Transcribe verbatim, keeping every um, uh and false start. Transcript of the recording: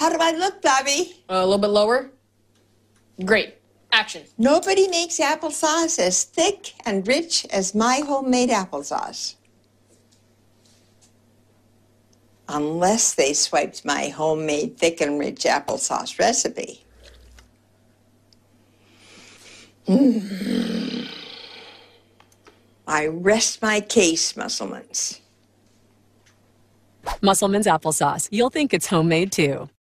How do I look, Bobby? Uh, a little bit lower. Great. Action. Nobody makes applesauce as thick and rich as my homemade applesauce. Unless they swiped my homemade thick and rich applesauce recipe. Mm. I rest my case, Musselmans. Musselman's applesauce. You'll think it's homemade too.